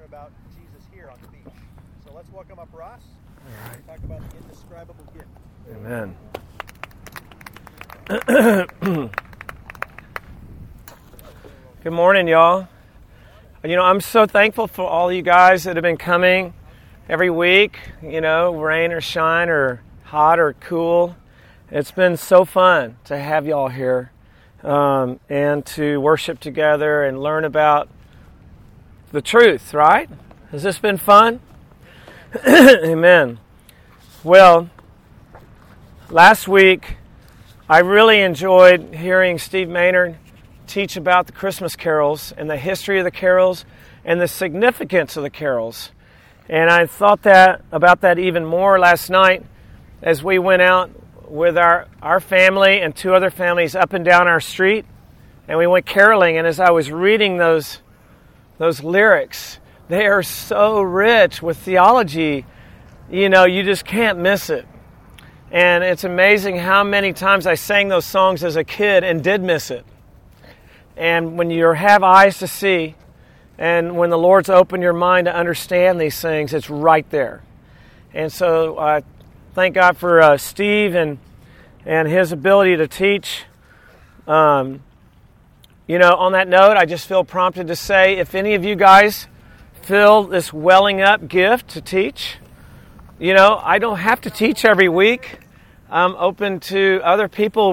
about Jesus here on the beach. So let's welcome up Ross. All right. Talk about the indescribable gift. Amen. Good morning, y'all. I'm so thankful for all you guys that have been coming every week, rain or shine or hot or cool. It's been so fun to have y'all here and to worship together and learn about the truth, right? Has this been fun? Amen. Well, last week I really enjoyed hearing Steve Maynard teach about the Christmas carols and the history of the carols and the significance of the carols. And I thought about that even more last night as we went out with our family and two other families up and down our street, and we went caroling. And as I was reading those lyrics, they are so rich with theology, you just can't miss it. And it's amazing how many times I sang those songs as a kid and did miss it. And when you have eyes to see, and when the Lord's opened your mind to understand these things, it's right there. And so I thank God for Steve and his ability to teach. On that note, I just feel prompted to say, if any of you guys feel this welling up gift to teach, I don't have to teach every week. I'm open to other people,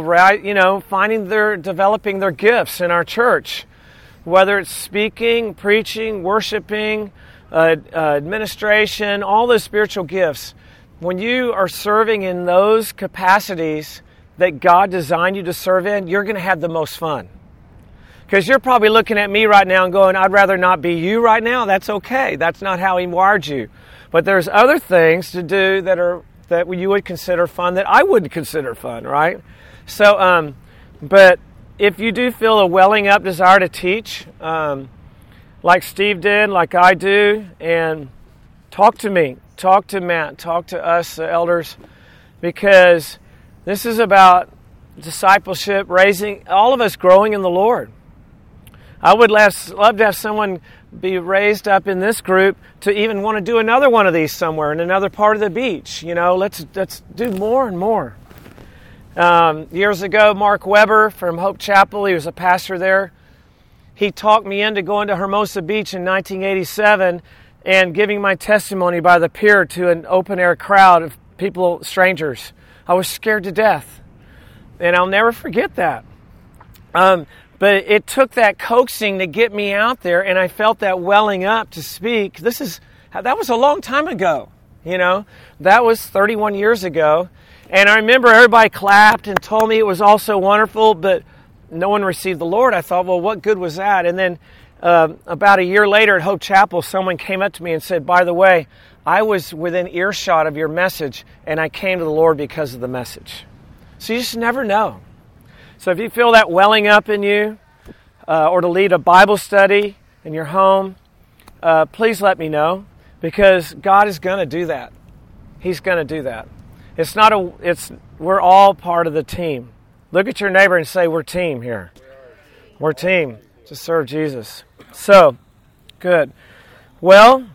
developing their gifts in our church, whether it's speaking, preaching, worshiping, administration, all those spiritual gifts. When you are serving in those capacities that God designed you to serve in, you're going to have the most fun. Because you're probably looking at me right now and going, I'd rather not be you right now. That's okay. That's not how He wired you. But there's other things to do that you would consider fun that I wouldn't consider fun, right? So, but if you do feel a welling up desire to teach, like Steve did, like I do, and talk to me, talk to Matt, talk to us, the elders, because this is about discipleship, raising, all of us growing in the Lord. I would love to have someone be raised up in this group to even want to do another one of these somewhere in another part of the beach. Let's do more and more. Years ago, Mark Weber from Hope Chapel, he was a pastor there. He talked me into going to Hermosa Beach in 1987 and giving my testimony by the pier to an open-air crowd of people, strangers. I was scared to death, and I'll never forget that. But it took that coaxing to get me out there, and I felt that welling up to speak. That was a long time ago, That was 31 years ago. And I remember everybody clapped and told me it was all so wonderful, but no one received the Lord. I thought, well, what good was that? And then about a year later at Hope Chapel, someone came up to me and said, by the way, I was within earshot of your message, and I came to the Lord because of the message. So you just never know. So if you feel that welling up in you, or to lead a Bible study in your home, please let me know, because God is going to do that. He's going to do that. We're all part of the team. Look at your neighbor and say, we're team here. We're team to serve Jesus. So, good. Well,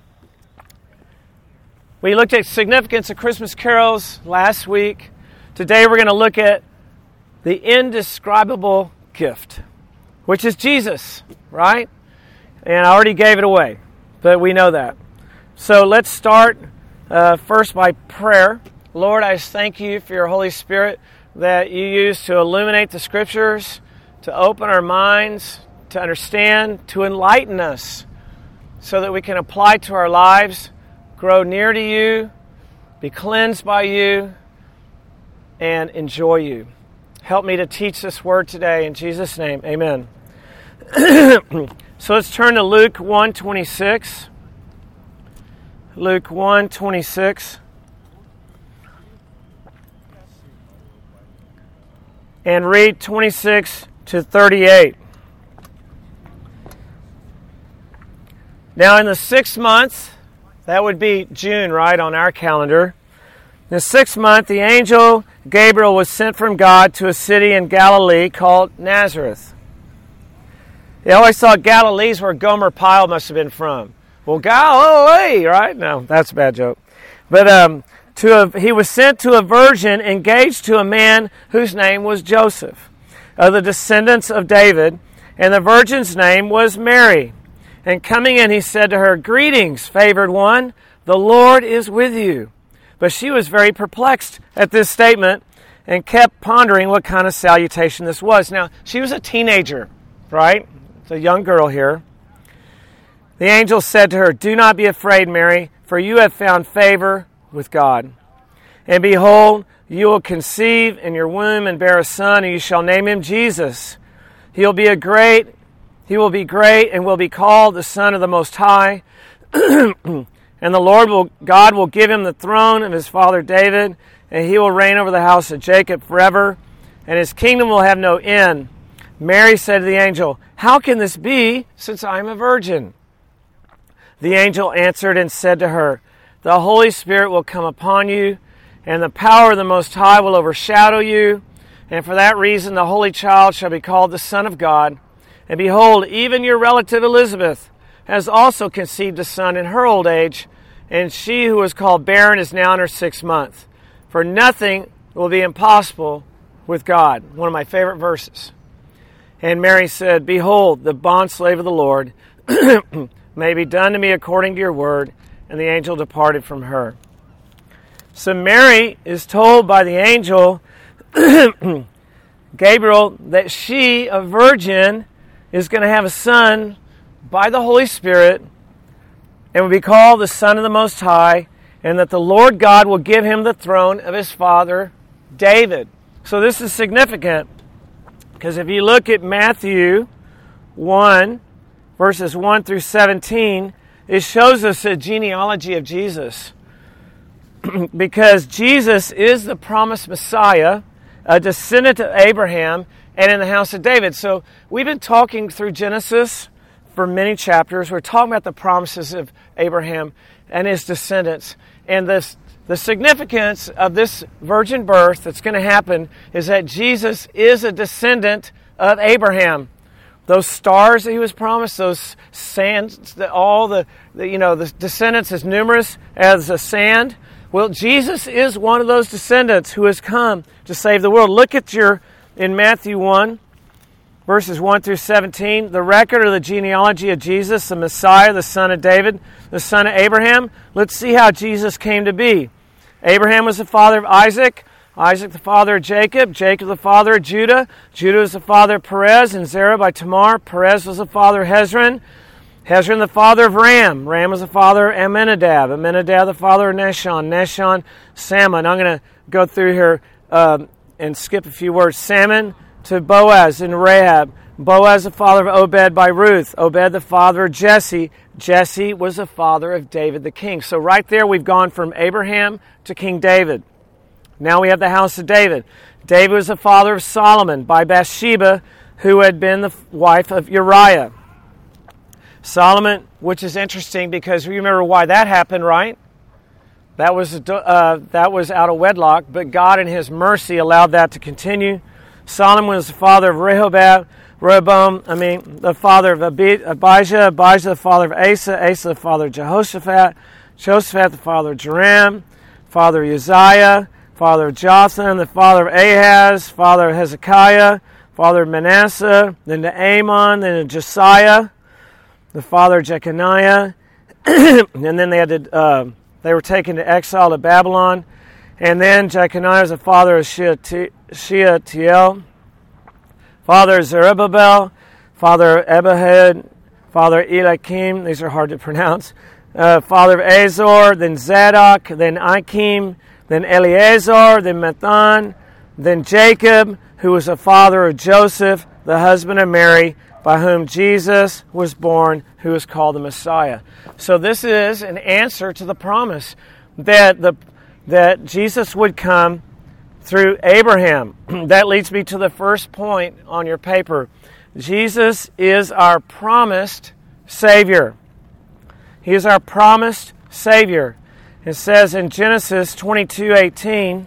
we looked at significance of Christmas carols last week. Today we're going to look at the indescribable gift, which is Jesus, right? And I already gave it away, but we know that. So let's start first by prayer. Lord, I just thank you for your Holy Spirit that you use to illuminate the Scriptures, to open our minds, to understand, to enlighten us so that we can apply to our lives, grow near to you, be cleansed by you, and enjoy you. Help me to teach this word today. In Jesus' name, amen. So let's turn to Luke 1:26. Luke 1:26. And read 26 to 38. Now in the 6th month, that would be June, right, on our calendar. In the 6th month, the angel Gabriel was sent from God to a city in Galilee called Nazareth. They always thought Galilee's where Gomer Pyle must have been from. Well, Galilee, right? No, that's a bad joke. But he was sent to a virgin engaged to a man whose name was Joseph, of the descendants of David, and the virgin's name was Mary. And coming in, he said to her, "Greetings, favored one, the Lord is with you." But she was very perplexed at this statement and kept pondering what kind of salutation this was. Now, she was a teenager, right? It's a young girl here. The angel said to her, "Do not be afraid, Mary, for you have found favor with God. And behold, you will conceive in your womb and bear a son, and you shall name him Jesus. He will be great and will be called the Son of the Most High. And the Lord God will give him the throne of his father David, and he will reign over the house of Jacob forever, and his kingdom will have no end." Mary said to the angel, "How can this be, since I am a virgin?" The angel answered and said to her, "The Holy Spirit will come upon you, and the power of the Most High will overshadow you, and for that reason the Holy Child shall be called the Son of God. And behold, even your relative Elizabeth has also conceived a son in her old age, and she who was called barren is now in her 6th month. For nothing will be impossible with God." One of my favorite verses. And Mary said, "Behold, the bondslave of the Lord, may be done to me according to your word." And the angel departed from her. So Mary is told by the angel, Gabriel, that she, a virgin, is going to have a son by the Holy Spirit, and will be called the Son of the Most High, and that the Lord God will give him the throne of his father David. So this is significant, because if you look at Matthew 1, verses 1 through 17, it shows us a genealogy of Jesus. Because Jesus is the promised Messiah, a descendant of Abraham, and in the house of David. So we've been talking through Genesis for many chapters. We're talking about the promises of Abraham and his descendants. And the significance of this virgin birth that's going to happen is that Jesus is a descendant of Abraham. Those stars that he was promised, those sands, the descendants as numerous as the sand. Well, Jesus is one of those descendants who has come to save the world. Look at in Matthew 1, verses 1 through 17, the record of the genealogy of Jesus, the Messiah, the son of David, the son of Abraham. Let's see how Jesus came to be. Abraham was the father of Isaac, Isaac the father of Jacob, Jacob the father of Judah, Judah was the father of Perez and Zerah by Tamar, Perez was the father of Hezron, Hezron the father of Ram, Ram was the father of Amminadab, Amminadab the father of Nahshon, Nahshon, Salmon. I'm going to go through here and skip a few words. Salmon to Boaz and Rahab, Boaz the father of Obed by Ruth, Obed the father of Jesse, Jesse was the father of David the king. So right there we've gone from Abraham to King David. Now we have the house of David. David was the father of Solomon by Bathsheba, who had been the wife of Uriah. Solomon, which is interesting because you remember why that happened, right? That was out of wedlock, but God in his mercy allowed that to continue. Solomon was the father of Rehoboam, the father of Abijah, Abijah the father of Asa, Asa the father of Jehoshaphat, Jehoshaphat the father of Joram, father of Uzziah, father of Jotham, the father of Ahaz, father of Hezekiah, father of Manasseh, then to Amon, then to Josiah, the father of Jeconiah, and then they were taken to exile to Babylon, and then Jeconiah was the father of Shealtiel, father of Zerubbabel, father of Ebihud, father of Eliakim, these are hard to pronounce, father of Azor, then Zadok, then Achim, then Eleazar, then Mathan, then Jacob, who was the father of Joseph, the husband of Mary, by whom Jesus was born, who is called the Messiah. So this is an answer to the promise that Jesus would come through Abraham. That leads me to the first point on your paper. Jesus is our promised Savior. He is our promised Savior. It says in Genesis 22:18,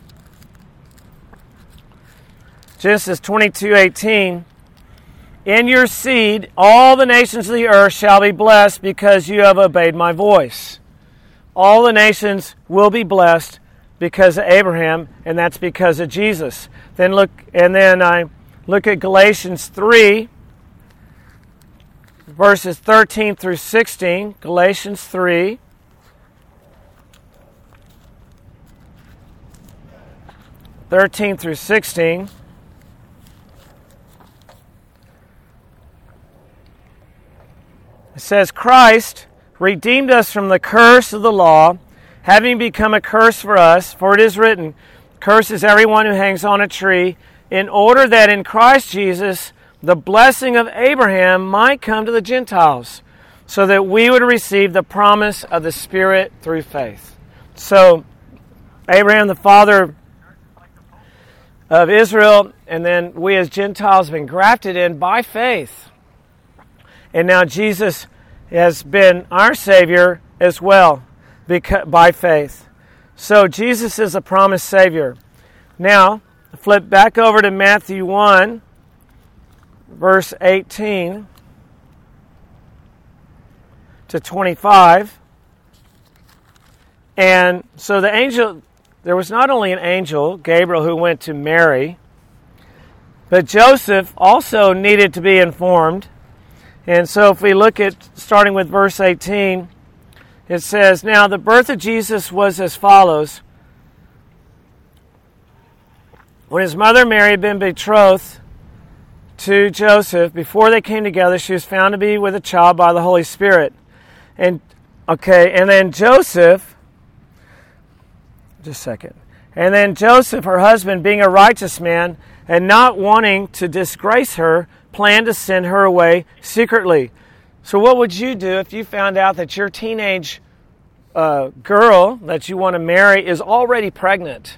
In your seed, all the nations of the earth shall be blessed because you have obeyed my voice. All the nations will be blessed because of Abraham, and that's because of Jesus. Then I look at Galatians 3, verses 13 through 16. Galatians 3. (13 through 16). It says, Christ redeemed us from the curse of the law, having become a curse for us, for it is written, Cursed is everyone who hangs on a tree, in order that in Christ Jesus the blessing of Abraham might come to the Gentiles, so that we would receive the promise of the Spirit through faith. So, Abraham, the father of Israel, and then we as Gentiles have been grafted in by faith. And now Jesus has been our Savior as well by faith. So Jesus is a promised Savior. Now, flip back over to Matthew 1, verse 18 to 25. And so the angel, there was not only an angel, Gabriel, who went to Mary, but Joseph also needed to be informed. And so if we look at, starting with verse 18, it says, Now the birth of Jesus was as follows. When his mother Mary had been betrothed to Joseph, before they came together, she was found to be with a child by the Holy Spirit. And then Joseph, just a second. And then Joseph, her husband, being a righteous man, and not wanting to disgrace her, planned to send her away secretly. So what would you do if you found out that your teenage girl that you want to marry is already pregnant?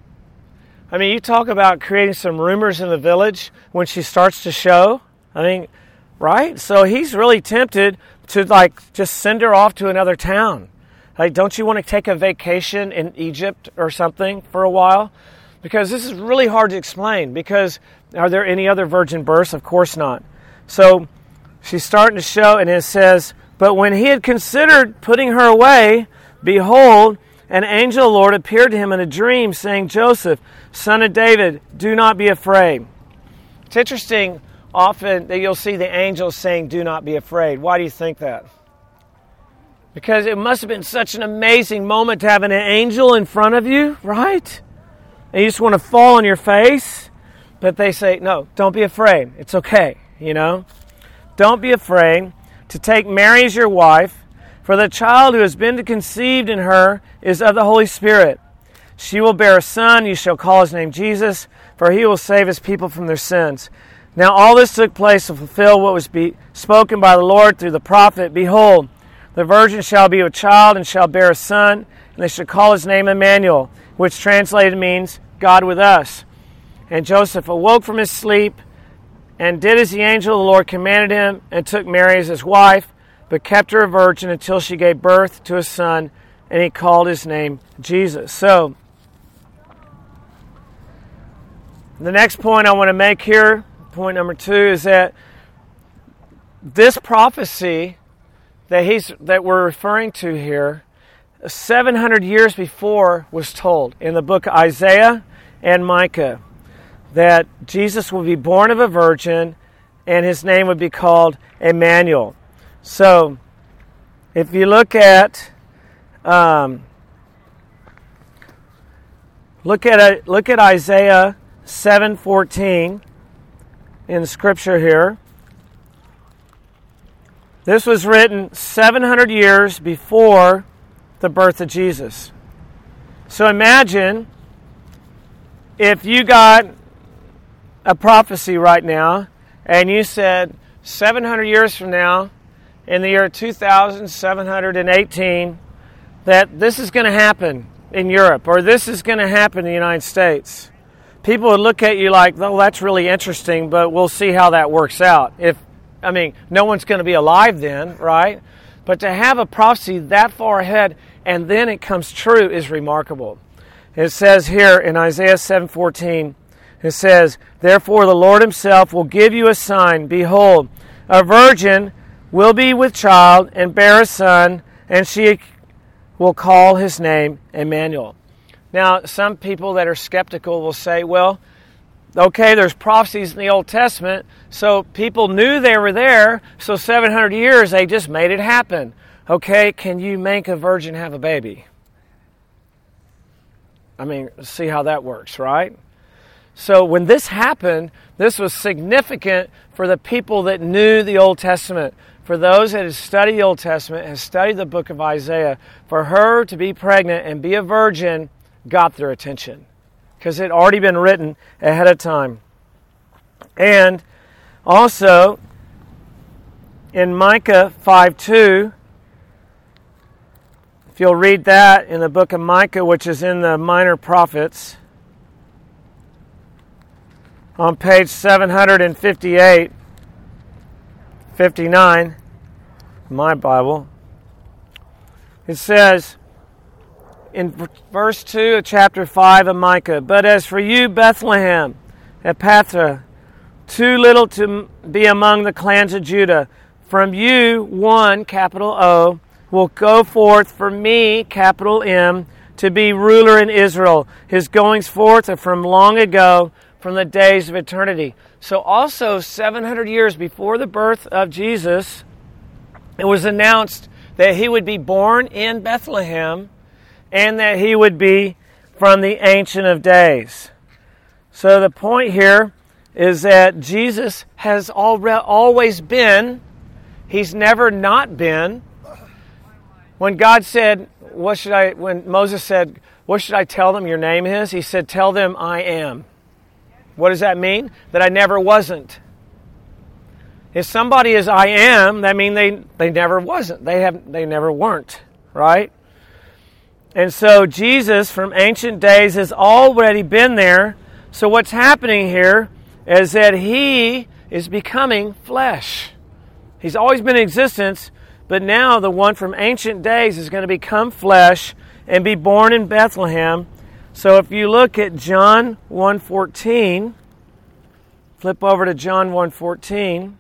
I mean, you talk about creating some rumors in the village when she starts to show. I mean, right? So he's really tempted to just send her off to another town. Don't you want to take a vacation in Egypt or something for a while? Because this is really hard to explain. Because are there any other virgin births? Of course not. So she's starting to show, and it says, But when he had considered putting her away, behold, an angel of the Lord appeared to him in a dream, saying, Joseph, son of David, do not be afraid. It's interesting often that you'll see the angels saying, do not be afraid. Why do you think that? Because it must have been such an amazing moment to have an angel in front of you, right? And you just want to fall on your face. But they say, no, don't be afraid. It's okay, Don't be afraid to take Mary as your wife, for the child who has been conceived in her is of the Holy Spirit. She will bear a son, you shall call his name Jesus, for he will save his people from their sins. Now all this took place to fulfill what was spoken by the Lord through the prophet. Behold, the virgin shall be with child and shall bear a son, and they shall call his name Emmanuel, which translated means God with us. And Joseph awoke from his sleep and did as the angel of the Lord commanded him, and took Mary as his wife, but kept her a virgin until she gave birth to a son, and he called his name Jesus. So, the next point I want to make here, point number 2, is that this prophecy that we're referring to here, 700 years before was told in the book of Isaiah and Micah, that Jesus will be born of a virgin and his name would be called Emmanuel. So, if you look at Isaiah 7:14 in Scripture here. This was written 700 years before the birth of Jesus. So imagine if you got a prophecy right now and you said 700 years from now, in the year 2718, that this is going to happen in Europe, or this is going to happen in the United States. People would look at you like, oh, that's really interesting, but we'll see how that works out. No one's going to be alive then, right? But to have a prophecy that far ahead and then it comes true is remarkable. It says here in Isaiah 7:14, It says, "Therefore the Lord himself will give you a sign. Behold, a virgin will be with child and bear a son, and she will call his name Emmanuel." Now, some people that are skeptical will say, well, okay, there's prophecies in the Old Testament, so people knew they were there, so 700 years they just made it happen. Okay, can you make a virgin have a baby? I mean, see how that works, right? So when this happened, this was significant for the people that knew the Old Testament. For those that had studied the Old Testament, had studied the book of Isaiah, for her to be pregnant and be a virgin got their attention because it had already been written ahead of time. And also, in Micah 5:2, if you'll read that in the book of Micah, which is in the Minor Prophets, on page 758, 59, my Bible, it says in verse 2 of chapter 5 of Micah, "But as for you, Bethlehem, Ephrathah, too little to be among the clans of Judah, from you one, capital O, will go forth for me, capital M, to be ruler in Israel. His goings forth are from long ago, from the days of eternity." So also 700 years before the birth of Jesus, it was announced that he would be born in Bethlehem and that he would be from the Ancient of Days. So the point here is that Jesus has always been. He's never not been. When God said, when Moses said, "What should I tell them your name is?" He said, "Tell them I am." What does that mean? That I never wasn't. If somebody is I am, that means they never wasn't. They never weren't, right? And so Jesus from ancient days has already been there. So what's happening here is that he is becoming flesh. He's always been in existence, but now the one from ancient days is going to become flesh and be born in Bethlehem. So if you look at John 1:14, flip over to John 1:14.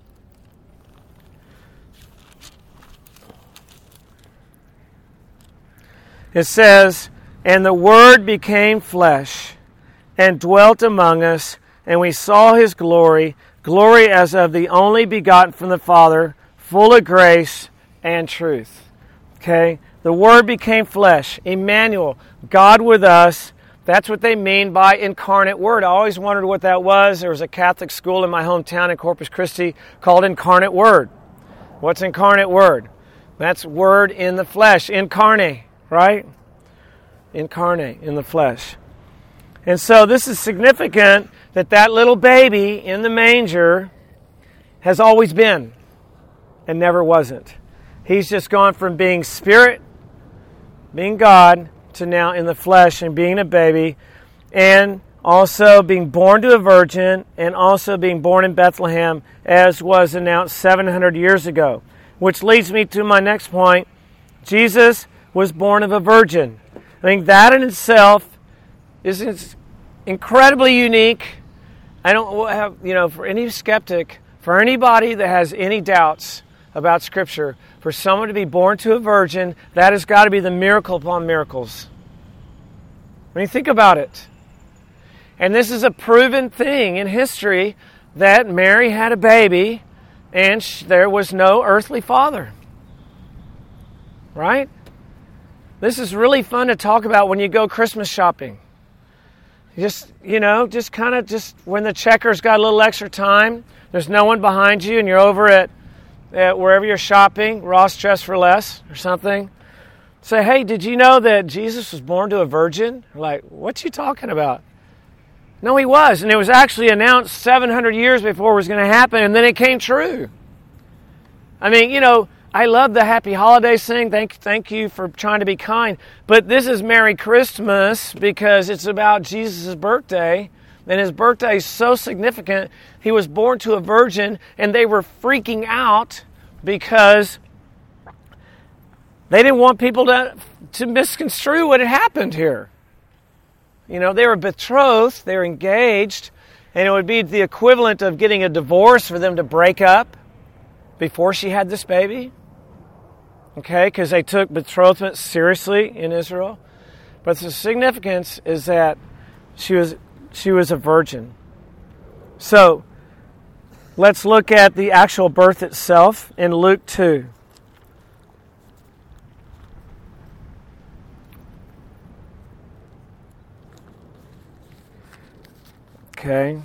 It says, "And the Word became flesh and dwelt among us, and we saw his glory, glory as of the only begotten from the Father, full of grace and truth." Okay? The Word became flesh. Emmanuel, God with us. That's what they mean by incarnate Word. I always wondered what that was. There was a Catholic school in my hometown in Corpus Christi called Incarnate Word. What's incarnate Word? That's Word in the flesh. Incarnate, right? Incarnate, in the flesh. And so this is significant that little baby in the manger has always been and never wasn't. He's just gone from being spirit, being God, to now in the flesh and being a baby, and also being born to a virgin, and also being born in Bethlehem, as was announced 700 years ago. Which leads me to my next point. Jesus was born of a virgin. I think that in itself is incredibly unique. I don't have, for any skeptic, for anybody that has any doubts about Scripture, for someone to be born to a virgin, that has got to be the miracle upon miracles. I mean, think about it. And this is a proven thing in history that Mary had a baby and there was no earthly father. Right? This is really fun to talk about when you go Christmas shopping. Just when the checker's got a little extra time, there's no one behind you, and you're over at wherever you're shopping, Ross Dress for Less or something. Say, "Hey, did you know that Jesus was born to a virgin?" We're like, "What you talking about?" No, he was. And it was actually announced 700 years before it was going to happen, and then it came true. I mean, I love the Happy Holidays thing. Thank you for trying to be kind. But this is Merry Christmas because it's about Jesus' birthday. And his birthday is so significant. He was born to a virgin, and they were freaking out because they didn't want people to misconstrue what had happened here. You know, they were betrothed, they were engaged, and it would be the equivalent of getting a divorce for them to break up before she had this baby. Okay, because they took betrothment seriously in Israel. But the significance is that she was a virgin. So, let's look at the actual birth itself in Luke 2. Okay.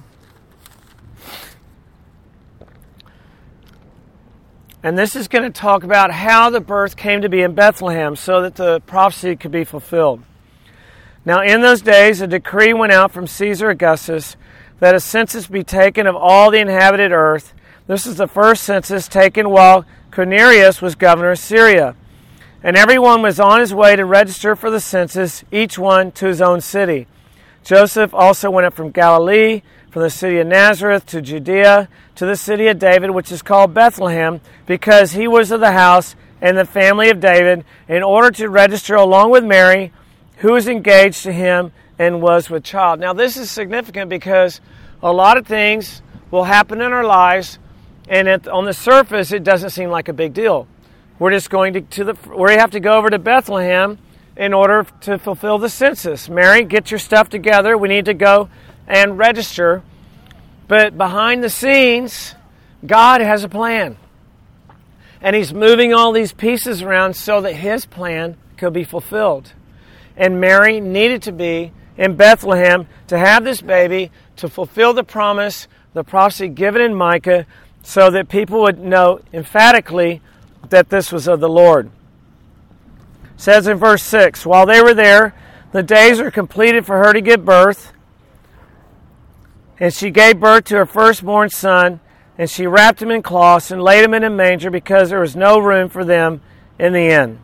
And this is going to talk about how the birth came to be in Bethlehem so that the prophecy could be fulfilled. Now, in those days, a decree went out from Caesar Augustus that a census be taken of all the inhabited earth. This is the first census taken while Quirinius was governor of Syria. And everyone was on his way to register for the census, each one to his own city. Joseph also went up from Galilee, from the city of Nazareth to Judea, to the city of David, which is called Bethlehem, because he was of the house and the family of David, in order to register along with Mary, who was engaged to him and was with child. Now, this is significant because a lot of things will happen in our lives, and on the surface, it doesn't seem like a big deal. We're just going we have to go over to Bethlehem in order to fulfill the census. Mary, get your stuff together. We need to go and register. But behind the scenes, God has a plan. And He's moving all these pieces around so that His plan could be fulfilled. And Mary needed to be in Bethlehem to have this baby, to fulfill the promise, the prophecy given in Micah, so that people would know emphatically that this was of the Lord. It says in verse 6, while they were there, the days were completed for her to give birth. And she gave birth to her firstborn son, and she wrapped him in cloths and laid him in a manger because there was no room for them in the inn.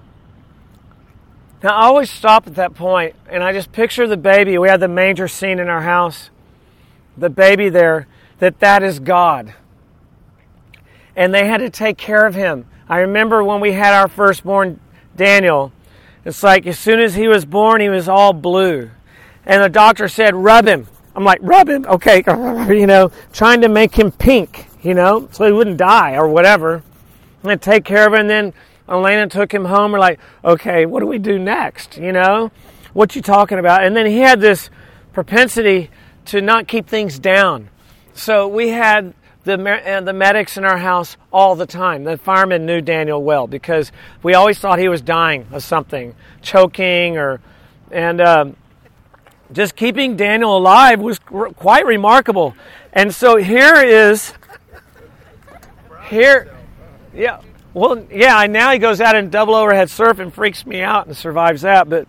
Now, I always stop at that point, and I just picture the baby. We had the manger scene in our house. The baby there, that is God. And they had to take care of him. I remember when we had our firstborn, Daniel, it's like as soon as he was born, he was all blue. And the doctor said, rub him. I'm like, rub him? Okay, trying to make him pink, so he wouldn't die or whatever. And take care of him, and then Elena took him home. We're like, okay, what do we do next? What you talking about? And then he had this propensity to not keep things down. So we had the medics in our house all the time. The firemen knew Daniel well because we always thought he was dying of something, choking just keeping Daniel alive was quite remarkable. And so now he goes out and double overhead surf and freaks me out and survives that. But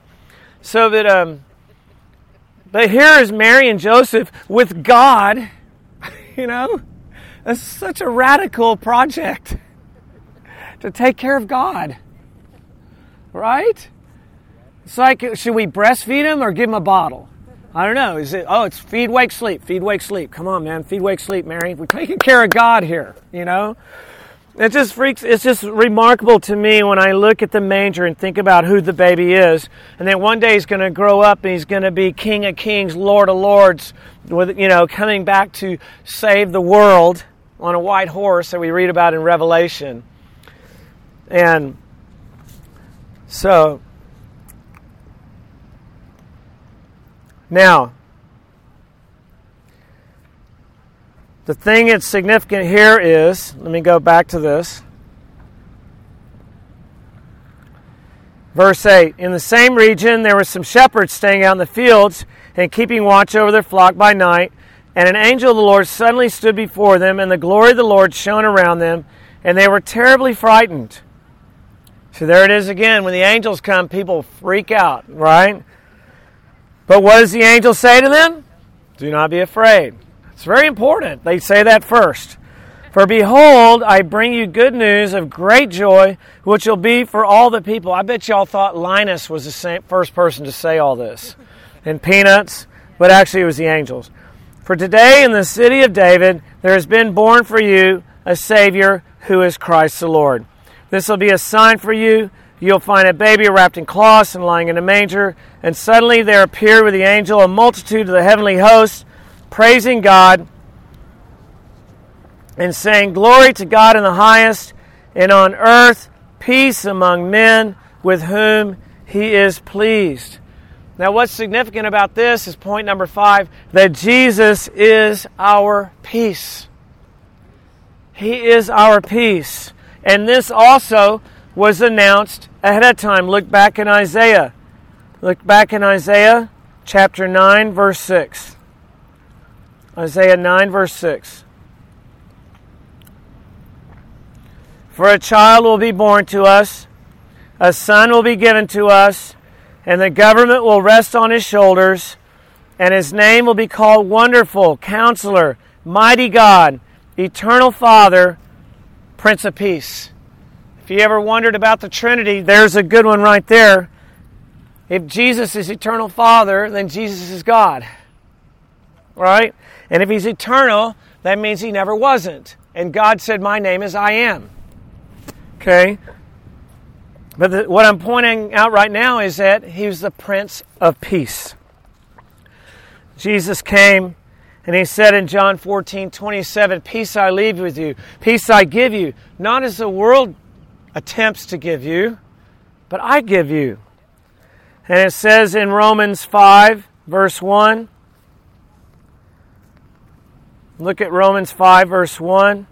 here is Mary and Joseph with God, It's such a radical project to take care of God, right? It's like, should we breastfeed him or give him a bottle? I don't know. It's feed, wake, sleep. Feed, wake, sleep. Come on, man. Feed, wake, sleep, Mary. We're taking care of God here, It's just remarkable to me when I look at the manger and think about who the baby is. And then one day he's going to grow up and he's going to be King of Kings, Lord of Lords, with, coming back to save the world on a white horse that we read about in Revelation. And so, now, the thing that's significant here is, let me go back to this. Verse 8, in the same region there were some shepherds staying out in the fields and keeping watch over their flock by night. And an angel of the Lord suddenly stood before them, and the glory of the Lord shone around them, and they were terribly frightened. So there it is again. When the angels come, people freak out, right? But what does the angel say to them? Do not be afraid. It's very important. They say that first. For behold, I bring you good news of great joy, which will be for all the people. I bet y'all thought Linus was the first person to say all this in Peanuts, but actually it was the angels. For today in the city of David, there has been born for you a Savior who is Christ the Lord. This will be a sign for you. you'll find a baby wrapped in cloths and lying in a manger. And suddenly there appeared with the angel a multitude of the heavenly hosts, praising God and saying, Glory to God in the highest, and on earth peace among men with whom he is pleased. Now what's significant about this is point number 5, that Jesus is our peace. He is our peace. And this also was announced ahead of time. Look back in Isaiah. Look back in Isaiah chapter 9, verse 6. Isaiah 9, verse 6. For a child will be born to us, a son will be given to us, and the government will rest on his shoulders, and his name will be called Wonderful, Counselor, Mighty God, Eternal Father, Prince of Peace. If you ever wondered about the Trinity, there's a good one right there. If Jesus is Eternal Father, then Jesus is God. Right? And if he's eternal, that means he never wasn't. And God said, my name is I Am. Okay? But what I'm pointing out right now is that he was the Prince of Peace. Jesus came and he said in John 14:27, Peace I leave with you, peace I give you, not as the world attempts to give you, but I give you. And it says in Romans 5, verse 1, look at Romans 5, verse 1.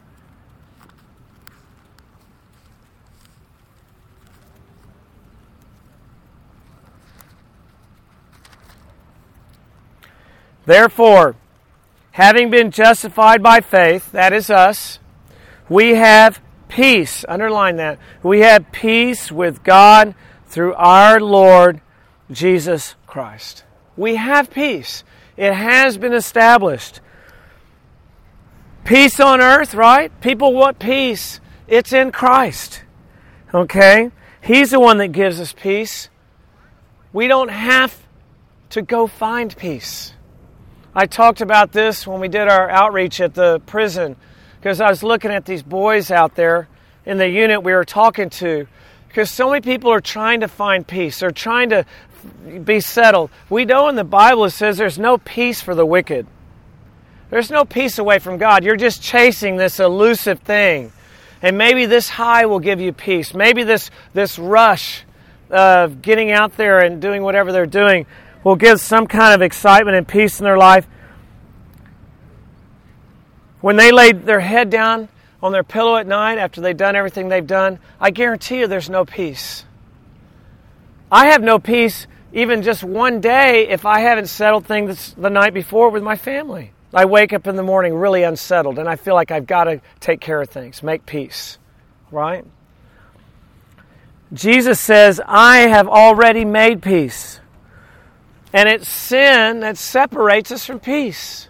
Therefore, having been justified by faith, that is us, we have peace. Underline that. We have peace with God through our Lord Jesus Christ. We have peace. It has been established. Peace on earth, right? People want peace. It's in Christ. Okay? He's the one that gives us peace. We don't have to go find peace. I talked about this when we did our outreach at the prison, because I was looking at these boys out there in the unit we were talking to, because so many people are trying to find peace. They're trying to be settled. We know in the Bible it says there's no peace for the wicked. There's no peace away from God. You're just chasing this elusive thing. And maybe this high will give you peace. Maybe this rush of getting out there and doing whatever they're doing will give some kind of excitement and peace in their life. When they lay their head down on their pillow at night after they've done everything they've done, I guarantee you there's no peace. I have no peace even just one day if I haven't settled things the night before with my family. I wake up in the morning really unsettled and I feel like I've got to take care of things, make peace, right? Jesus says, I have already made peace. And it's sin that separates us from peace.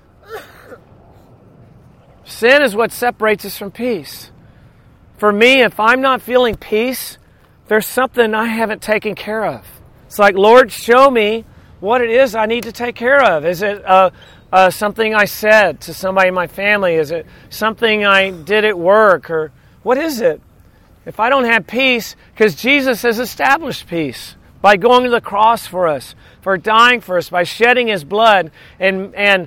Sin is what separates us from peace. For me, if I'm not feeling peace, there's something I haven't taken care of. It's like, Lord, show me what it is I need to take care of. Is it something I said to somebody in my family? Is it something I did at work? Or what is it? If I don't have peace, because Jesus has established peace by going to the cross for us, for dying for us, by shedding His blood and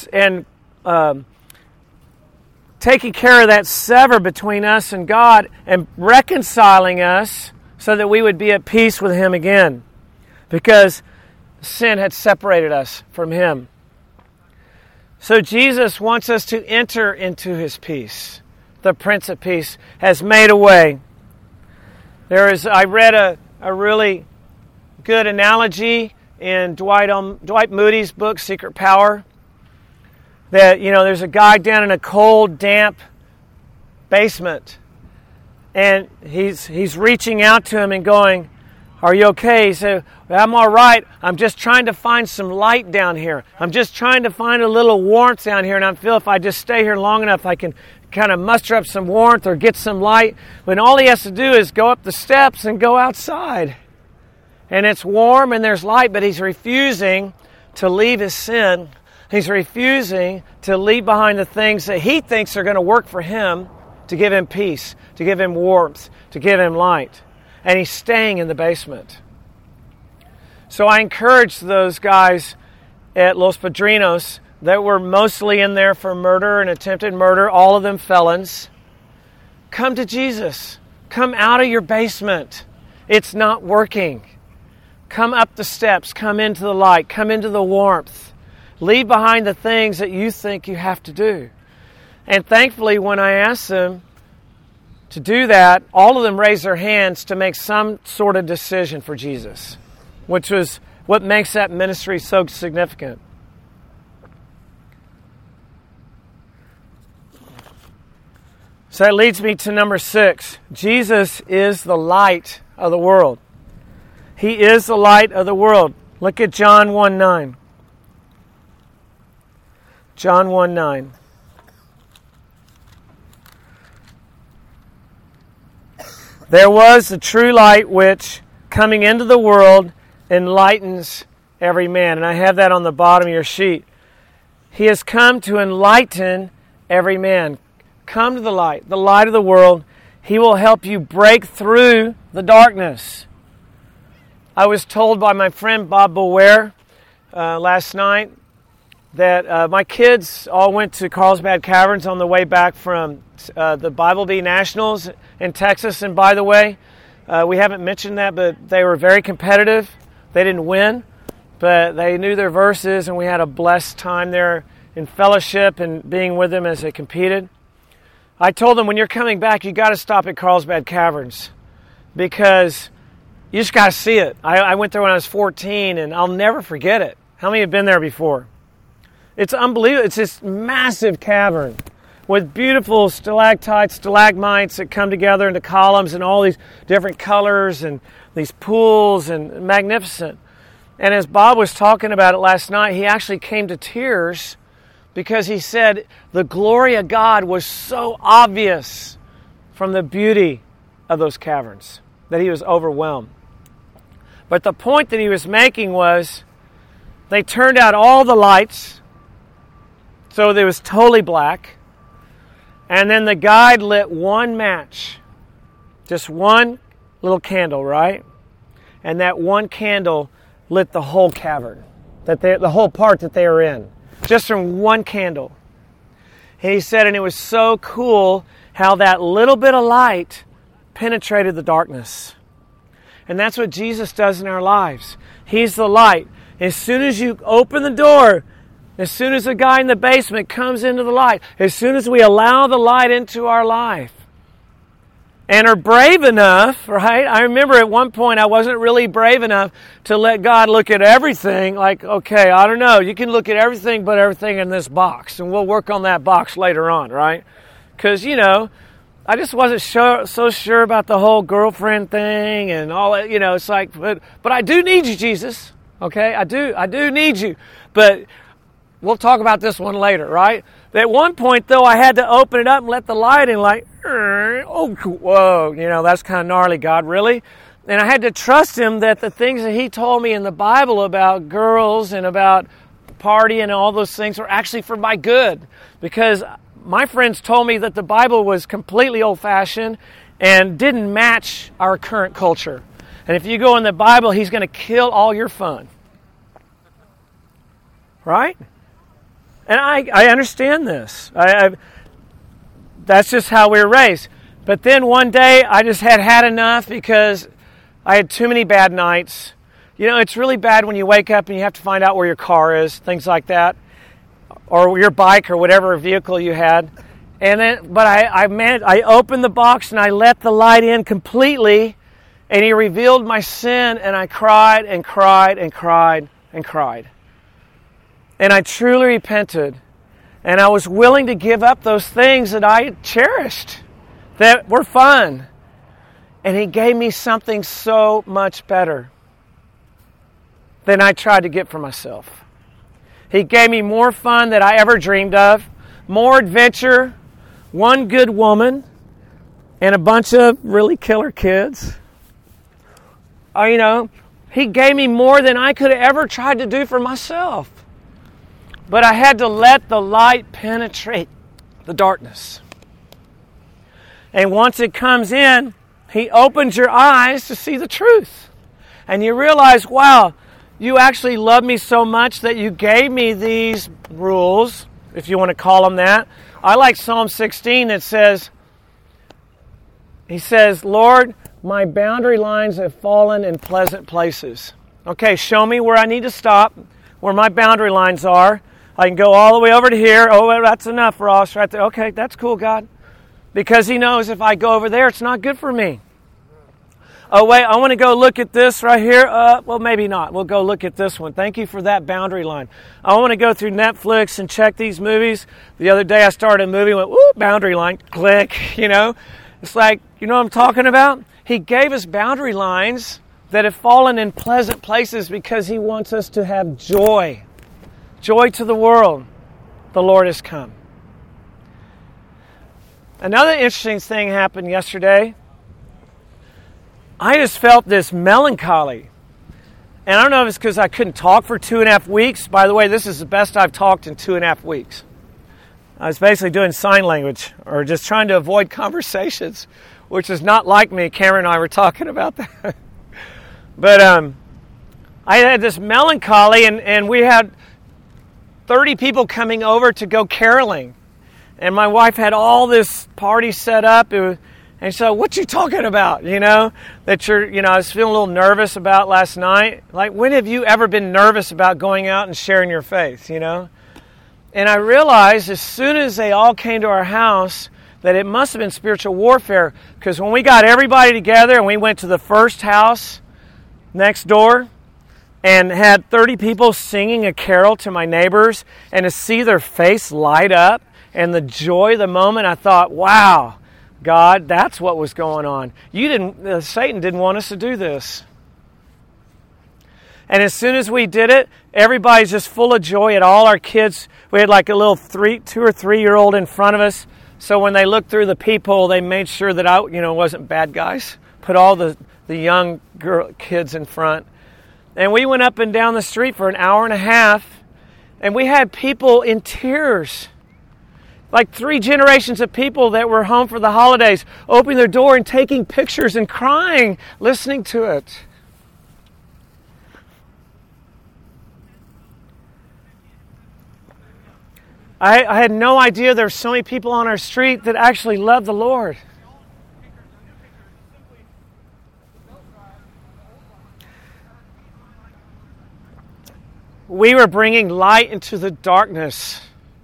taking care of that sever between us and God and reconciling us so that we would be at peace with Him again, because sin had separated us from Him. So Jesus wants us to enter into His peace. The Prince of Peace has made a way. I read a really good analogy in Dwight Moody's book, Secret Power, that, there's a guy down in a cold, damp basement, and he's reaching out to him and going, are you okay? He said, I'm all right. I'm just trying to find some light down here. I'm just trying to find a little warmth down here, and I feel if I just stay here long enough, I can kind of muster up some warmth or get some light. When all he has to do is go up the steps and go outside. And it's warm and there's light, but he's refusing to leave his sin. He's refusing to leave behind the things that he thinks are going to work for him to give him peace, to give him warmth, to give him light. and he's staying in the basement. So I encourage those guys at Los Padrinos that were mostly in there for murder and attempted murder, all of them felons. Come to Jesus. Come out of your basement. It's not working. Come up the steps. Come into the light. Come into the warmth. Leave behind the things that you think you have to do. And thankfully, when I asked them to do that, all of them raised their hands to make some sort of decision for Jesus, which was what makes that ministry so significant. So that leads me to number 6. Jesus is the light of the world. He is the light of the world. Look at John 1:9. John 1:9. There was the true light which, coming into the world, enlightens every man. And I have that on the bottom of your sheet. He has come to enlighten every man. Come to the light of the world. He will help you break through the darkness. I was told by my friend Bob Bower last night that my kids all went to Carlsbad Caverns on the way back from the Bible Bee Nationals in Texas. And by the way, we haven't mentioned that, but they were very competitive. They didn't win, but they knew their verses, and we had a blessed time there in fellowship and being with them as they competed. I told them, when you're coming back, you got to stop at Carlsbad Caverns because you just got to see it. I went there when I was 14, and I'll never forget it. How many have been there before? It's unbelievable. It's this massive cavern with beautiful stalactites, stalagmites that come together into columns and all these different colors and these pools, and magnificent. And as Bob was talking about it last night, he actually came to tears because he said the glory of God was so obvious from the beauty of those caverns that he was overwhelmed. But the point that he was making was they turned out all the lights, so it was totally black. And then the guide lit one match, just one little candle, right? And that one candle lit the whole cavern, the whole part that they were in, just from one candle. And he said, and it was so cool how that little bit of light penetrated the darkness. And that's what Jesus does in our lives. He's the light. As soon as you open the door, as soon as the guy in the basement comes into the light, as soon as we allow the light into our life and are brave enough, right? I remember at one point I wasn't really brave enough to let God look at everything. Like, okay, I don't know. You can look at everything but everything in this box, and we'll work on that box later on, right? Because, I just wasn't so sure about the whole girlfriend thing and all that. It's like, but I do need you, Jesus. Okay, I do need you. But we'll talk about this one later, right? At one point, though, I had to open it up and let the light in, like, oh, whoa, that's kind of gnarly, God, really? And I had to trust Him that the things that He told me in the Bible about girls and about partying and all those things were actually for my good. Because my friends told me that the Bible was completely old-fashioned and didn't match our current culture. And if you go in the Bible, He's going to kill all your fun. Right? And I understand this. That's just how we were raised. But then one day, I just had enough because I had too many bad nights. It's really bad when you wake up and you have to find out where your car is, things like that, or your bike or whatever vehicle you had. But I opened the box and I let the light in completely, and He revealed my sin, and I cried and cried and cried and cried. And I truly repented. And I was willing to give up those things that I cherished, that were fun. And He gave me something so much better than I tried to get for myself. He gave me more fun than I ever dreamed of, more adventure, one good woman, and a bunch of really killer kids. He gave me more than I could have ever tried to do for myself. But I had to let the light penetrate the darkness. And once it comes in, He opens your eyes to see the truth. And you realize, wow, you actually love me so much that you gave me these rules, if you want to call them that. I like Psalm 16 that says, he says, Lord, my boundary lines have fallen in pleasant places. Okay, show me where I need to stop, where my boundary lines are. I can go all the way over to here. Oh, well, that's enough, Ross, right there. Okay, that's cool, God. Because he knows if I go over there, it's not good for me. Oh, wait, I want to go look at this right here. Well, maybe not. We'll go look at this one. Thank you for that boundary line. I want to go through Netflix and check these movies. The other day I started a movie, went, woo, boundary line, click, you know. It's like, you know what I'm talking about? He gave us boundary lines that have fallen in pleasant places because he wants us to have joy. Joy to the world. The Lord has come. Another interesting thing happened yesterday. I just felt this melancholy. And I don't know if it's because I couldn't talk for 2.5 weeks. By the way, this is the best I've talked in 2.5 weeks. I was basically doing sign language or just trying to avoid conversations, which is not like me. Cameron and I were talking about that. But I had this melancholy, and we had 30 people coming over to go caroling. And my wife had all this party set up. And so, what you talking about? You know, that I was feeling a little nervous about last night. Like, when have you ever been nervous about going out and sharing your faith, you know? And I realized as soon as they all came to our house that it must have been spiritual warfare. Because when we got everybody together and we went to the first house next door and had 30 people singing a carol to my neighbors, and to see their face light up and the joy of the moment, I thought, wow, God, that's what was going on. Satan didn't want us to do this. And as soon as we did it, everybody's just full of joy. And all our kids, we had like a little 2 or 3-year-old in front of us. So when they looked through the peephole, they made sure that I, wasn't bad guys. Put all the young kids in front. And we went up and down the street for an hour and a half. And we had people in tears. Like 3 generations of people that were home for the holidays, opening their door and taking pictures and crying, listening to it. I had no idea there were so many people on our street that actually loved the Lord. We were bringing light into the darkness.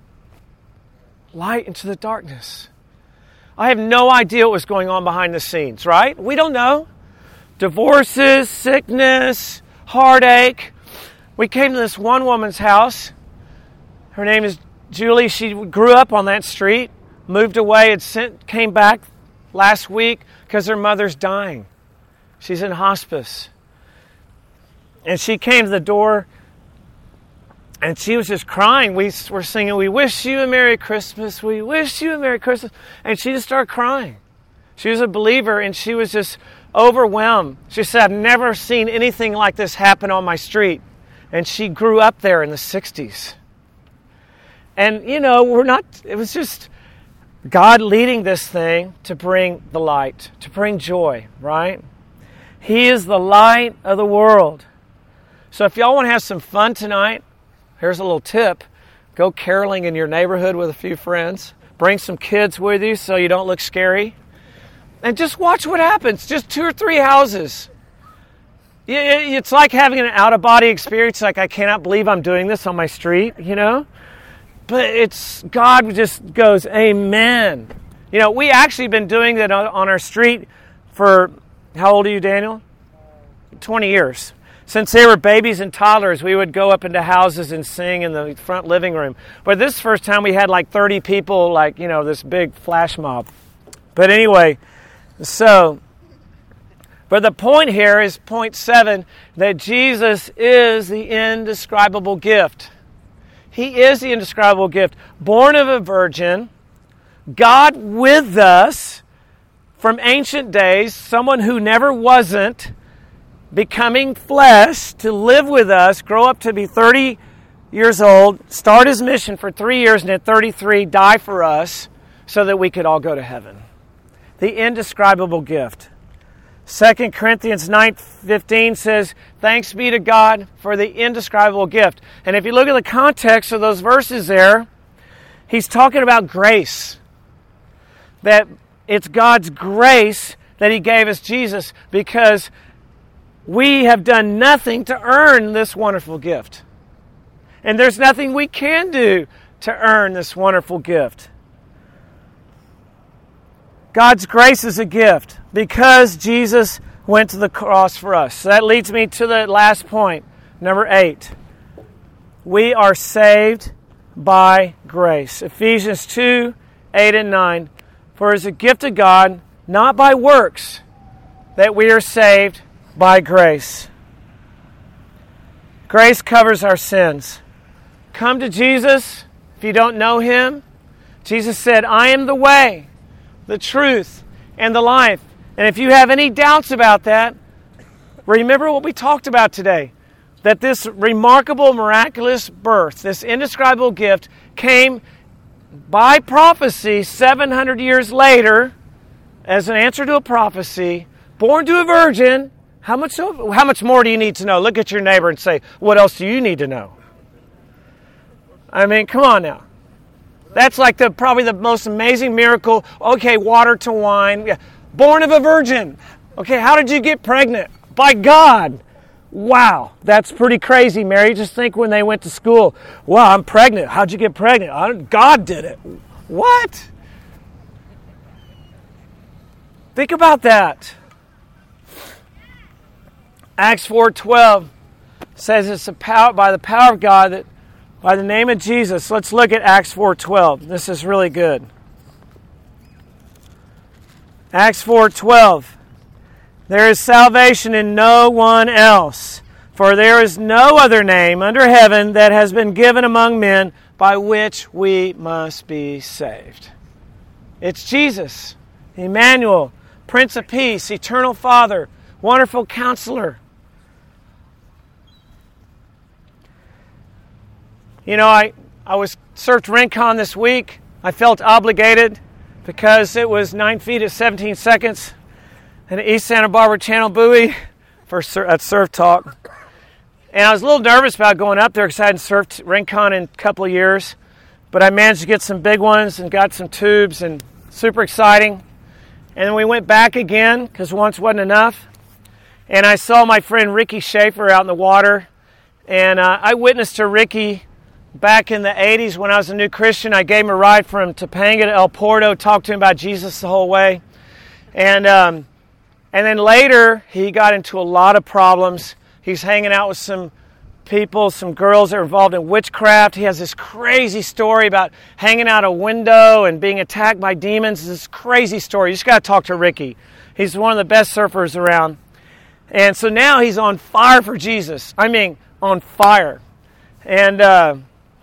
Light into the darkness. I have no idea what was going on behind the scenes, right? We don't know. Divorces, sickness, heartache. We came to this one woman's house. Her name is Julie. She grew up on that street, moved away, came back last week because her mother's dying. She's in hospice. And she came to the door, and she was just crying. We were singing, "We wish you a Merry Christmas, we wish you a Merry Christmas." And she just started crying. She was a believer, and she was just overwhelmed. She said, "I've never seen anything like this happen on my street." And she grew up there in the 60s. And, it was just God leading this thing to bring the light, to bring joy, right? He is the light of the world. So if y'all want to have some fun tonight, here's a little tip. Go caroling in your neighborhood with a few friends. Bring some kids with you so you don't look scary. And just watch what happens. Just 2 or 3 houses. It's like having an out-of-body experience. Like, I cannot believe I'm doing this on my street, But God just goes, amen. We actually been doing that on our street for, how old are you, Daniel? 20 years. Since they were babies and toddlers, we would go up into houses and sing in the front living room. But this first time we had like 30 people, this big flash mob. But anyway, but the point here is point 7, that Jesus is the indescribable gift. He is the indescribable gift. Born of a virgin, God with us from ancient days, someone who never wasn't, becoming flesh to live with us, grow up to be 30 years old, start his mission for 3 years, and at 33 die for us so that we could all go to heaven. The indescribable gift. 2 Corinthians 9:15 says, thanks be to God for the indescribable gift. And if you look at the context of those verses there, he's talking about grace. That it's God's grace that he gave us Jesus because we have done nothing to earn this wonderful gift. And there's nothing we can do to earn this wonderful gift. God's grace is a gift because Jesus went to the cross for us. So that leads me to the last point, number 8. We are saved by grace. Ephesians 2:8 and 9. For it is a gift of God, not by works, that we are saved by grace. Grace covers our sins. Come to Jesus if you don't know him. Jesus said, I am the way, the truth, and the life. And if you have any doubts about that, remember what we talked about today. That this remarkable, miraculous birth, this indescribable gift, came by prophecy 700 years later as an answer to a prophecy, born to a virgin. How much more do you need to know? Look at your neighbor and say, what else do you need to know? I mean, come on now. That's like probably the most amazing miracle. Okay, water to wine. Yeah. Born of a virgin. Okay, how did you get pregnant? By God. Wow, that's pretty crazy, Mary. Just think when they went to school. Wow, I'm pregnant. How'd you get pregnant? God did it. What? Think about that. Acts 4:12 says it's by the power of God, that by the name of Jesus. Let's look at Acts 4:12. This is really good. Acts 4:12. There is salvation in no one else, for there is no other name under heaven that has been given among men by which we must be saved. It's Jesus, Emmanuel, Prince of Peace, Eternal Father, Wonderful Counselor. You know, I surfed Rincon this week. I felt obligated because it was 9 feet at 17 seconds in the East Santa Barbara Channel buoy at Surf Talk. And I was a little nervous about going up there because I hadn't surfed Rincon in a couple of years. But I managed to get some big ones and got some tubes, and super exciting. And then we went back again because once wasn't enough. And I saw my friend Ricky Schaefer out in the water. And I witnessed to Ricky back in the 80s when I was a new Christian. I gave him a ride from Topanga to El Porto, talked to him about Jesus the whole way. And then later, he got into a lot of problems. He's hanging out with some people, some girls that are involved in witchcraft. He has this crazy story about hanging out a window and being attacked by demons. This crazy story. You just got to talk to Ricky. He's one of the best surfers around. And so now he's on fire for Jesus. I mean, on fire. And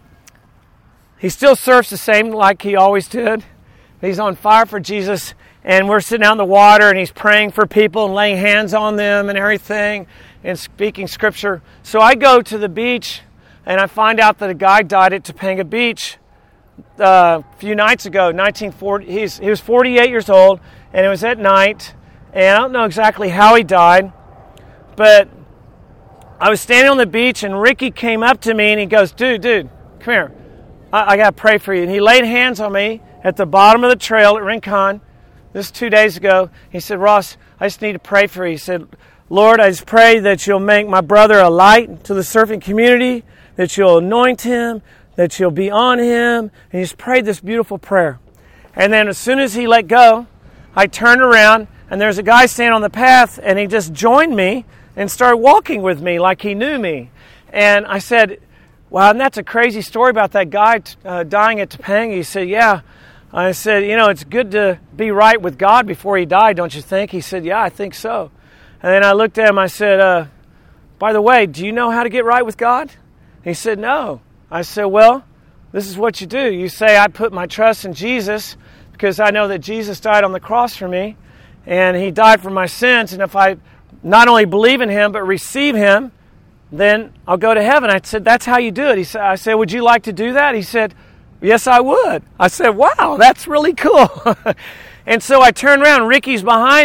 he still surfs the same like he always did. He's on fire for Jesus. And we're sitting out in the water, and he's praying for people and laying hands on them and everything and speaking scripture. So I go to the beach, and I find out that a guy died at Topanga Beach a few nights ago, 1940. He was 48 years old, and it was at night. And I don't know exactly how he died, but I was standing on the beach, and Ricky came up to me, and he goes, dude, come here. I got to pray for you. And he laid hands on me at the bottom of the trail at Rincon. This 2 days ago. He said, Ross, I just need to pray for you. He said, Lord, I just pray that you'll make my brother a light to the surfing community, that you'll anoint him, that you'll be on him. And he just prayed this beautiful prayer. And then as soon as he let go, I turned around, and there's a guy standing on the path, and he just joined me and started walking with me like he knew me. And I said, wow, and that's a crazy story about that guy dying at Topanga. He said, yeah. I said, it's good to be right with God before he died, don't you think? He said, yeah, I think so. And then I looked at him, I said, by the way, do you know how to get right with God? He said, no. I said, well, this is what you do. You say, I put my trust in Jesus because I know that Jesus died on the cross for me, and he died for my sins, and if I not only believe in him but receive him, then I'll go to heaven. I said, that's how you do it. I said, would you like to do that? He said, yes, I would. I said, wow, that's really cool. And so I turned around. Ricky's behind me,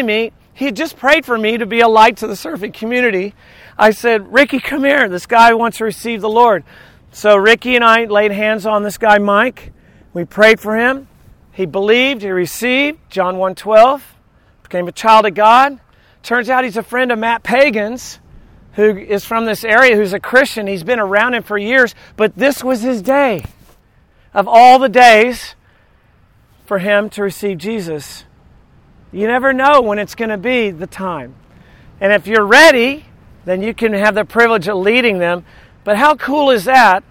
he had just prayed for me to be a light to the surfing community. I said, Ricky, come here. This guy wants to receive the Lord. So Ricky and I laid hands on this guy, Mike. We prayed for him. He believed, he received, John 1:12, became a child of God. Turns out he's a friend of Matt Pagan's, who is from this area, who's a Christian. He's been around him for years, but this was his day. Of all the days for him to receive Jesus. You never know when it's going to be the time. And if you're ready, then you can have the privilege of leading them. But how cool is that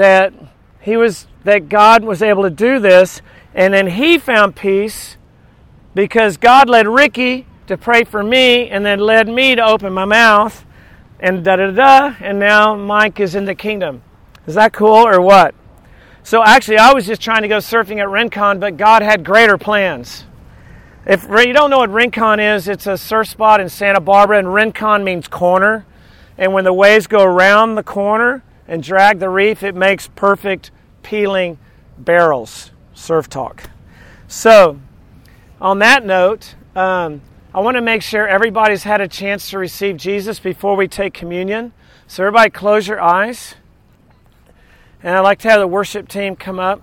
God was able to do this, and then he found peace because God led Ricky to pray for me and then led me to open my mouth and and now Mike is in the kingdom. Is that cool or what? So actually I was just trying to go surfing at Rincon, but God had greater plans. If you don't know what Rincon is, it's a surf spot in Santa Barbara, and Rincon means corner. And when the waves go around the corner and drag the reef, it makes perfect peeling barrels. Surf talk. So, on that note, I want to make sure everybody's had a chance to receive Jesus before we take communion. So everybody close your eyes. And I'd like to have the worship team come up.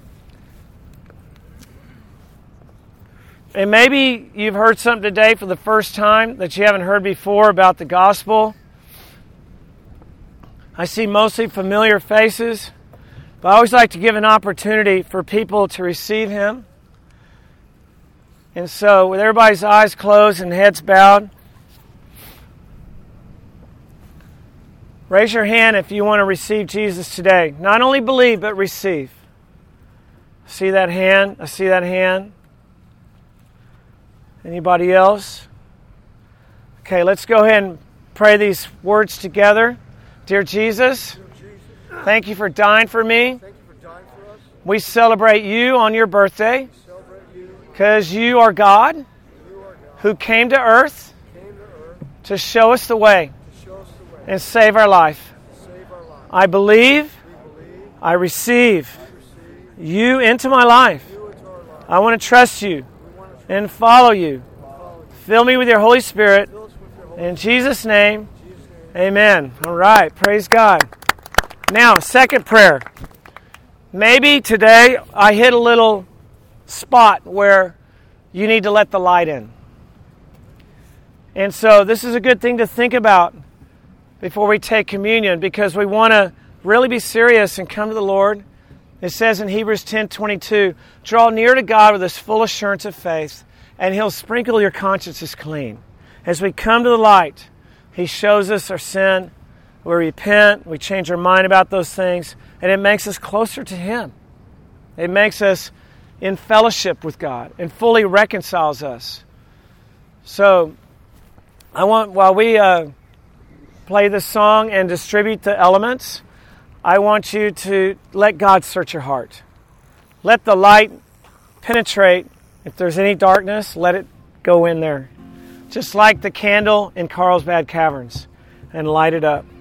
And maybe you've heard something today for the first time that you haven't heard before about the gospel. I see mostly familiar faces, but I always like to give an opportunity for people to receive Him. And so, with everybody's eyes closed and heads bowed, raise your hand if you want to receive Jesus today. Not only believe, but receive. See that hand? I see that hand. Anybody else? Okay, let's go ahead and pray these words together. Dear Jesus, thank you for dying for me. We celebrate you on your birthday because you are God who came to earth to show us the way and save our life. I believe, I receive you into my life. I want to trust you and follow you. Fill me with your Holy Spirit. In Jesus' name, amen. All right, praise God. Now, second prayer. Maybe today I hit a little spot where you need to let the light in. And so this is a good thing to think about before we take communion, because we want to really be serious and come to the Lord. It says in Hebrews 10:22, draw near to God with this full assurance of faith, and He'll sprinkle your consciences clean. As we come to the light, He shows us our sin. We repent, we change our mind about those things, and it makes us closer to Him. It makes us in fellowship with God and fully reconciles us. So, I want, while we play this song and distribute the elements, I want you to let God search your heart. Let the light penetrate. If there's any darkness, let it go in there. Just like the candle in Carlsbad Caverns, and light it up.